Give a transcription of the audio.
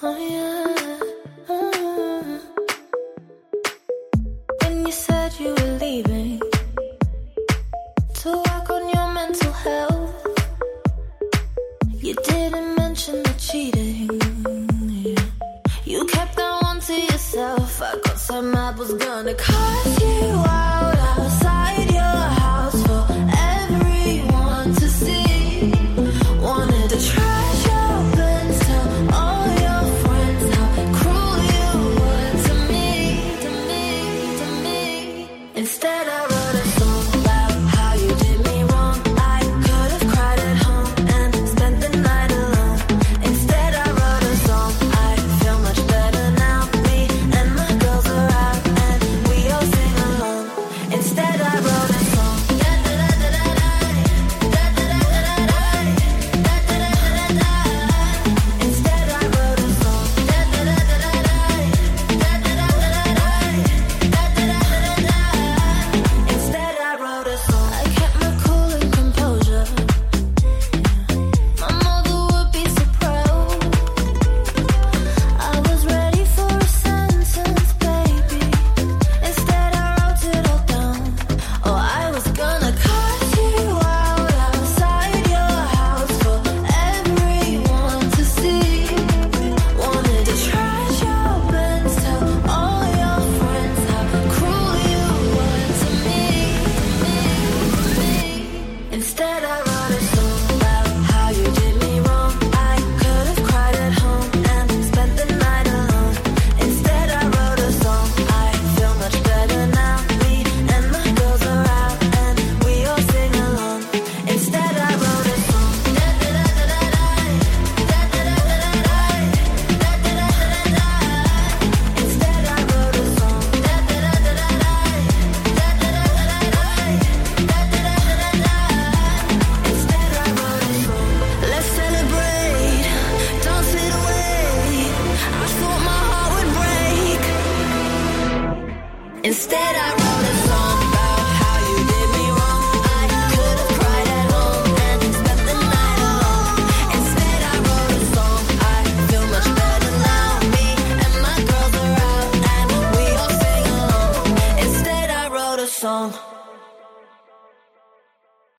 Oh yeah. When you said you were leaving to work on your mental health, you didn't mention the cheating. You kept that one to yourself. I got so mad, was gonna cuss you out outside your house for everyone to see. Wanted to trash your plans, tell all your friends how cruel you were to me, to me, to me. Instead I wrote a song about how you did me wrong. I could have cried at home and spent the night alone. Instead I wrote a song, I feel much better now. Me and my girls are out and we all sing along. Instead I wrote a song. Instead I wrote a song. Instead I wrote a song. I kept my cool and composure. My mother would be so proud. I was ready for a sentence, baby. Instead I wrote it all down. Oh, I was gonna cut you out outside your house for everyone to see. Wanted to trash your plans, tell all your friends how cruel you were to me, to me. Instead I wrote a song about how you did me wrong. I could have cried at home and spent the night alone. Instead I wrote a song, I feel much better now. Me and my girls are out and we all sing along. Instead I wrote a song. Instead I wrote a song. Instead I wrote a song. Let's celebrate, don't sit away. I thought my heart would break. Instead I wrote